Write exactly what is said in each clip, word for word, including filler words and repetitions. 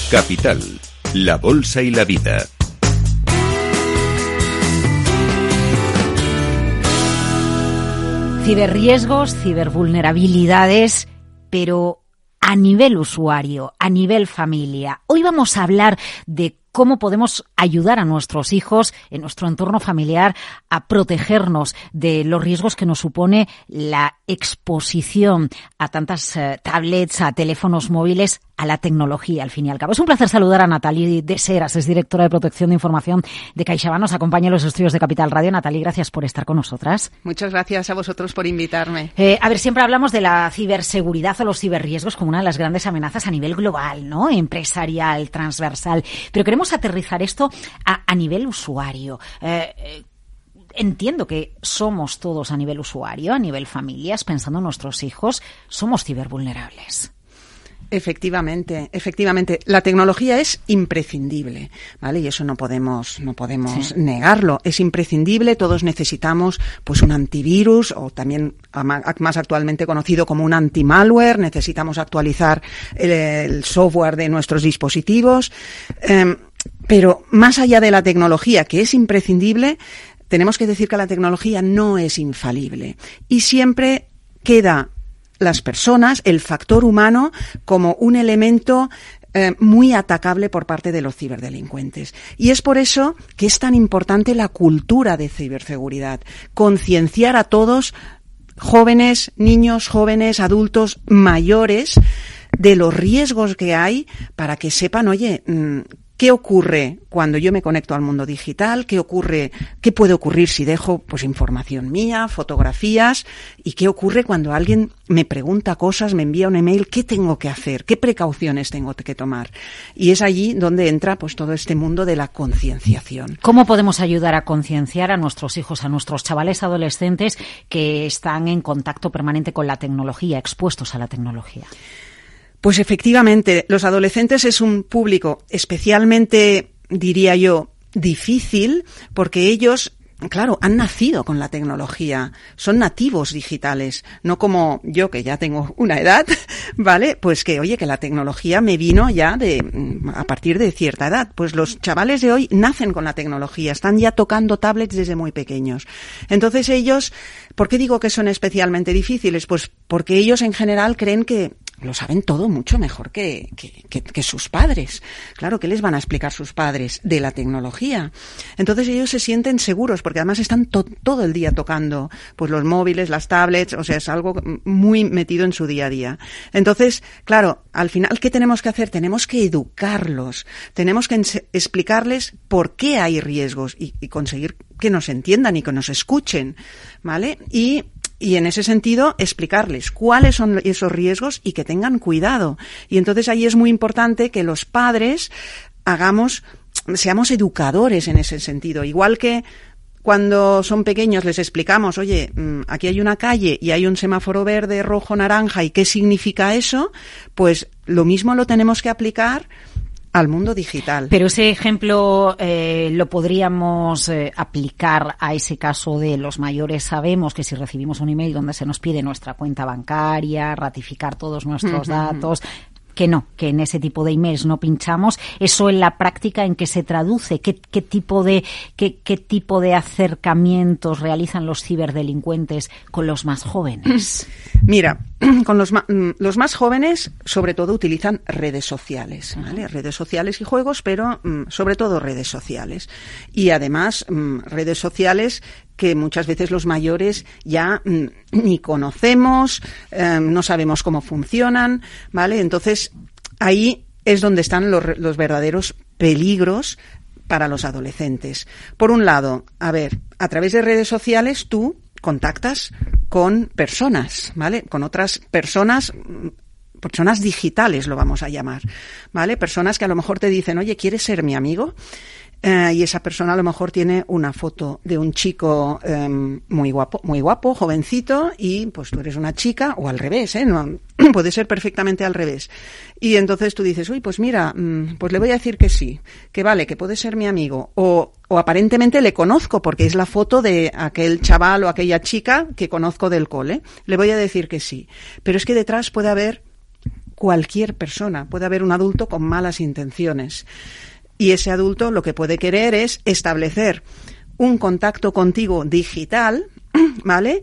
Capital, la bolsa y la vida. Ciberriesgos, cibervulnerabilidades, pero a nivel usuario, a nivel familia. Hoy vamos a hablar de cómo podemos ayudar a nuestros hijos en nuestro entorno familiar a protegernos de los riesgos que nos supone la exposición a tantas eh, tablets, a teléfonos móviles, a la tecnología, al fin y al cabo. Es un placer saludar a Nathalie Deseras, es directora de Protección de Información de CaixaBank. Nos acompaña en los estudios de Capital Radio. Nathalie, gracias por estar con nosotras. Muchas gracias a vosotros por invitarme. Eh, a ver, siempre hablamos de la ciberseguridad o los ciberriesgos como una de las grandes amenazas a nivel global, ¿no? Empresarial, transversal. Pero queremos aterrizar esto a, a nivel usuario. Eh, eh, Entiendo que somos todos a nivel usuario, a nivel familias, pensando en nuestros hijos, somos cibervulnerables. Efectivamente, efectivamente. La tecnología es imprescindible, ¿vale? Y eso no podemos, no podemos sí. negarlo. Es imprescindible. Todos necesitamos, pues, un antivirus o también más actualmente conocido como un anti-malware. Necesitamos actualizar el, el software de nuestros dispositivos. Eh, pero más allá de la tecnología, que es imprescindible, tenemos que decir que la tecnología no es infalible y siempre queda las personas, el factor humano, como un elemento eh, muy atacable por parte de los ciberdelincuentes. Y es por eso que es tan importante la cultura de ciberseguridad, concienciar a todos, jóvenes, niños, jóvenes, adultos, mayores, de los riesgos que hay para que sepan, oye, mmm, ¿qué ocurre cuando yo me conecto al mundo digital? ¿Qué ocurre? ¿Qué puede ocurrir si dejo, pues, información mía, fotografías? ¿Y qué ocurre cuando alguien me pregunta cosas, me envía un email? ¿Qué tengo que hacer? ¿Qué precauciones tengo que tomar? Y es allí donde entra, pues, todo este mundo de la concienciación. ¿Cómo podemos ayudar a concienciar a nuestros hijos, a nuestros chavales adolescentes que están en contacto permanente con la tecnología, expuestos a la tecnología? Pues efectivamente, los adolescentes es un público especialmente, diría yo, difícil, porque ellos, claro, han nacido con la tecnología, son nativos digitales, no como yo, que ya tengo una edad, ¿vale? Pues que, oye, que la tecnología me vino ya de a partir de cierta edad. Pues los chavales de hoy nacen con la tecnología, están ya tocando tablets desde muy pequeños. Entonces ellos, ¿por qué digo que son especialmente difíciles? Pues porque ellos en general creen que lo saben todo mucho mejor que, que, que, que sus padres. Claro, ¿qué les van a explicar sus padres de la tecnología? Entonces ellos se sienten seguros porque además están to- todo el día tocando, pues, los móviles, las tablets, o sea, es algo muy metido en su día a día. Entonces, claro, al final, ¿qué tenemos que hacer? Tenemos que educarlos, tenemos que ens- explicarles por qué hay riesgos y, y conseguir que nos entiendan y que nos escuchen, ¿vale? Y Y en ese sentido, explicarles cuáles son esos riesgos y que tengan cuidado. Y entonces ahí es muy importante que los padres hagamos, seamos educadores en ese sentido. Igual que cuando son pequeños les explicamos, oye, aquí hay una calle y hay un semáforo verde, rojo, naranja, ¿y qué significa eso? Pues lo mismo lo tenemos que aplicar al mundo digital. Pero ese ejemplo eh, lo podríamos eh, aplicar a ese caso de los mayores. Sabemos que si recibimos un email donde se nos pide nuestra cuenta bancaria, ratificar todos nuestros uh-huh. datos, que no, que en ese tipo de emails no pinchamos. Eso en la práctica, ¿en qué se traduce? ¿Qué, qué tipo de qué, qué tipo de acercamientos realizan los ciberdelincuentes con los más jóvenes? Mira, con los, ma- los más jóvenes sobre todo utilizan redes sociales, ¿vale? Redes sociales y juegos, pero mm, sobre todo redes sociales. Y además mm, redes sociales que muchas veces los mayores ya mm, ni conocemos, eh, no sabemos cómo funcionan, ¿vale? Entonces, ahí es donde están los, los verdaderos peligros para los adolescentes. Por un lado, a ver, a través de redes sociales tú contactas con personas, ¿vale? Con otras personas, personas digitales lo vamos a llamar, ¿vale? Personas que a lo mejor te dicen, oye, ¿quieres ser mi amigo? Eh, y esa persona a lo mejor tiene una foto de un chico eh, muy guapo, muy guapo, jovencito, y pues tú eres una chica, o al revés, ¿eh? No, puede ser perfectamente al revés. Y entonces tú dices, uy, pues mira, pues le voy a decir que sí, que vale, que puede ser mi amigo, o, o aparentemente le conozco porque es la foto de aquel chaval o aquella chica que conozco del cole, le voy a decir que sí. Pero es que detrás puede haber cualquier persona, puede haber un adulto con malas intenciones. Y ese adulto lo que puede querer es establecer un contacto contigo digital, ¿vale?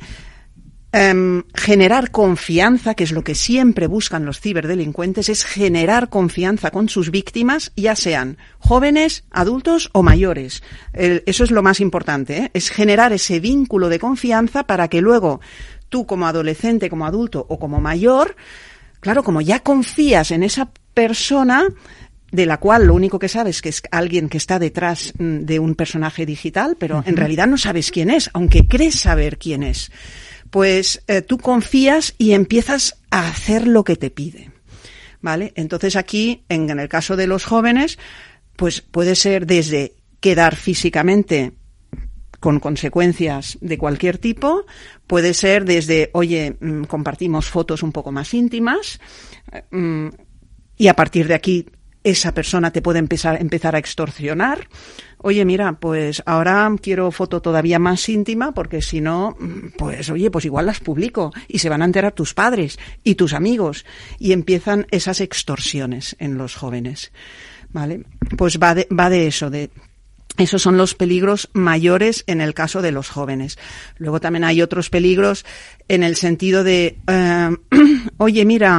Um, generar confianza, que es lo que siempre buscan los ciberdelincuentes, es generar confianza con sus víctimas, ya sean jóvenes, adultos o mayores. El, eso es lo más importante, ¿eh? Es generar ese vínculo de confianza para que luego tú como adolescente, como adulto o como mayor, claro, como ya confías en esa persona, de la cual lo único que sabes que es alguien que está detrás de un personaje digital, pero uh-huh. en realidad no sabes quién es, aunque crees saber quién es. Pues eh, tú confías y empiezas a hacer lo que te pide, ¿vale? Entonces aquí, en, en el caso de los jóvenes, pues puede ser desde quedar físicamente con consecuencias de cualquier tipo, puede ser desde, oye, mmm, compartimos fotos un poco más íntimas, mmm, y a partir de aquí esa persona te puede empezar, empezar a extorsionar. Oye, mira, pues ahora quiero foto todavía más íntima porque si no, pues oye, pues igual las publico y se van a enterar tus padres y tus amigos y empiezan esas extorsiones en los jóvenes, ¿vale? Pues va de, va de eso, de esos son los peligros mayores en el caso de los jóvenes. Luego también hay otros peligros en el sentido de, eh, oye, mira,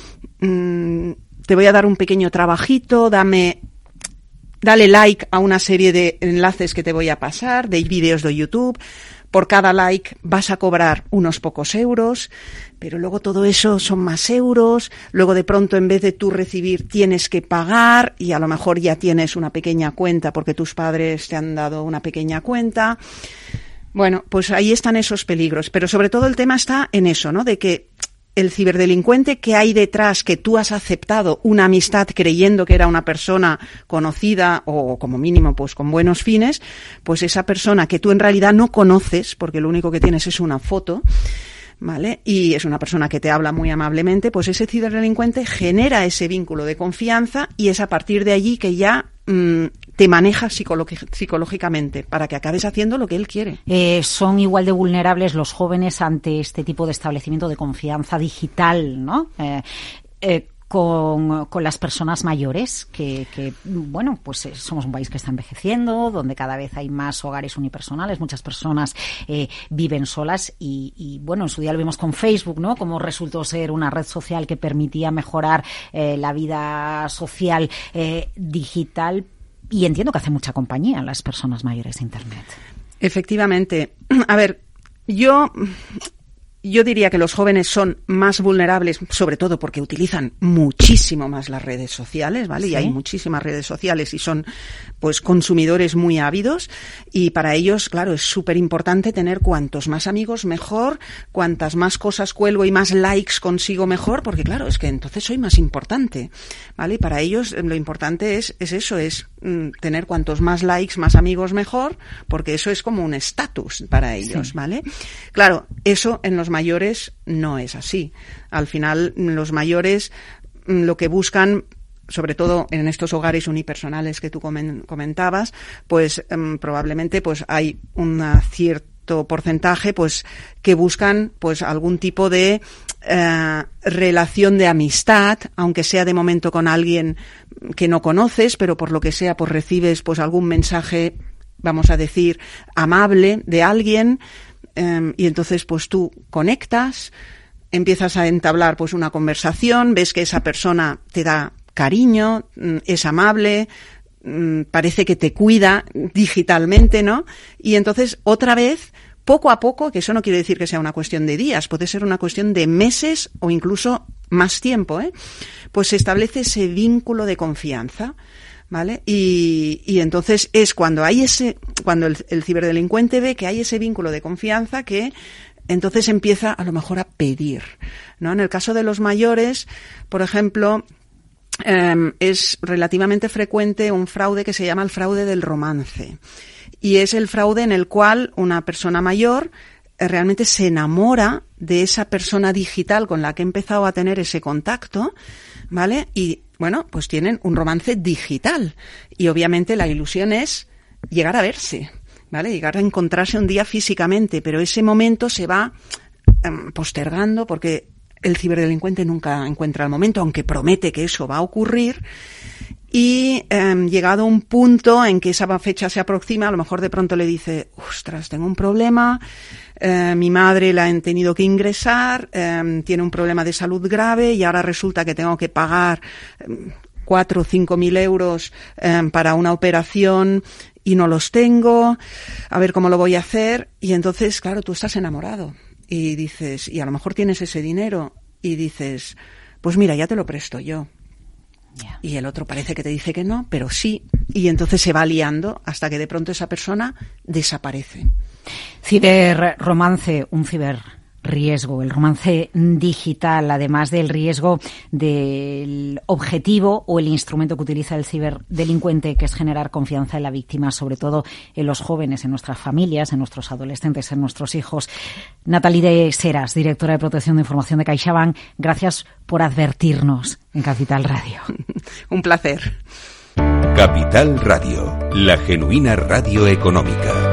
mmm, te voy a dar un pequeño trabajito, dame, dale like a una serie de enlaces que te voy a pasar, de vídeos de YouTube. Por cada like vas a cobrar unos pocos euros, pero luego todo eso son más euros. Luego de pronto en vez de tú recibir tienes que pagar y a lo mejor ya tienes una pequeña cuenta porque tus padres te han dado una pequeña cuenta. Bueno, pues ahí están esos peligros, pero sobre todo el tema está en eso, ¿no? De que el ciberdelincuente que hay detrás, que tú has aceptado una amistad creyendo que era una persona conocida o como mínimo pues con buenos fines, pues esa persona que tú en realidad no conoces, porque lo único que tienes es una foto, ¿vale? Y es una persona que te habla muy amablemente, pues ese ciberdelincuente genera ese vínculo de confianza y es a partir de allí que ya mmm, te maneja psicológic- psicológicamente para que acabes haciendo lo que él quiere. Eh, ¿Son igual de vulnerables los jóvenes ante este tipo de establecimiento de confianza digital, ¿no? Eh, eh, Con, con las personas mayores, que, que bueno, pues somos un país que está envejeciendo, donde cada vez hay más hogares unipersonales, muchas personas eh, viven solas y, y, bueno, en su día lo vimos con Facebook, ¿no? Como resultó ser una red social que permitía mejorar eh, la vida social eh, digital, y entiendo que hace mucha compañía a las personas mayores de Internet. Efectivamente. A ver, yo... Yo diría que los jóvenes son más vulnerables, sobre todo porque utilizan muchísimo más las redes sociales, ¿vale? Sí. Y hay muchísimas redes sociales y son, pues, consumidores muy ávidos. Y para ellos, claro, es súper importante tener cuantos más amigos mejor, cuantas más cosas cuelgo y más likes consigo mejor, porque claro, es que entonces soy más importante, ¿vale? Y para ellos lo importante es, es eso, es mm, tener cuantos más likes, más amigos mejor, porque eso es como un estatus para ellos, sí. ¿Vale? Claro, eso en los mayores no es así. Al final, los mayores lo que buscan, sobre todo en estos hogares unipersonales que tú comentabas, pues um, probablemente pues hay un cierto porcentaje pues que buscan pues algún tipo de uh, relación de amistad, aunque sea de momento con alguien que no conoces, pero por lo que sea pues recibes pues algún mensaje, vamos a decir, amable de alguien. Um, y entonces pues tú conectas, empiezas a entablar pues una conversación, ves que esa persona te da cariño, es amable, parece que te cuida digitalmente, ¿no? Y entonces otra vez, poco a poco, que eso no quiere decir que sea una cuestión de días, puede ser una cuestión de meses o incluso más tiempo, ¿eh? Pues se establece ese vínculo de confianza, ¿vale? Y, y entonces es cuando hay ese, cuando el, el ciberdelincuente ve que hay ese vínculo de confianza que entonces empieza a lo mejor a pedir, ¿no? En el caso de los mayores, por ejemplo, eh, es relativamente frecuente un fraude que se llama el fraude del romance. Y es el fraude en el cual una persona mayor eh, realmente se enamora de esa persona digital con la que ha empezado a tener ese contacto, ¿vale? Y bueno, pues tienen un romance digital y obviamente la ilusión es llegar a verse, ¿vale? Llegar a encontrarse un día físicamente, pero ese momento se va um, postergando porque el ciberdelincuente nunca encuentra el momento, aunque promete que eso va a ocurrir. Y eh, llegado a un punto en que esa fecha se aproxima, a lo mejor de pronto le dice, ostras, tengo un problema, eh, mi madre la han tenido que ingresar, eh, tiene un problema de salud grave y ahora resulta que tengo que pagar eh, cuatro o cinco mil euros eh, para una operación y no los tengo, a ver cómo lo voy a hacer. Y entonces, claro, tú estás enamorado y dices, y a lo mejor tienes ese dinero y dices, pues mira, ya te lo presto yo. Yeah. Y el otro parece que te dice que no, pero sí. Y entonces se va liando hasta que de pronto esa persona desaparece. Ciberromance, un ciberriesgo, el romance digital, además del riesgo del objetivo o el instrumento que utiliza el ciberdelincuente, que es generar confianza en la víctima, sobre todo en los jóvenes, en nuestras familias, en nuestros adolescentes, en nuestros hijos. Natalie de Seras, directora de Protección de Información de CaixaBank, gracias por advertirnos en Capital Radio. Un placer. Capital Radio, la genuina radio económica.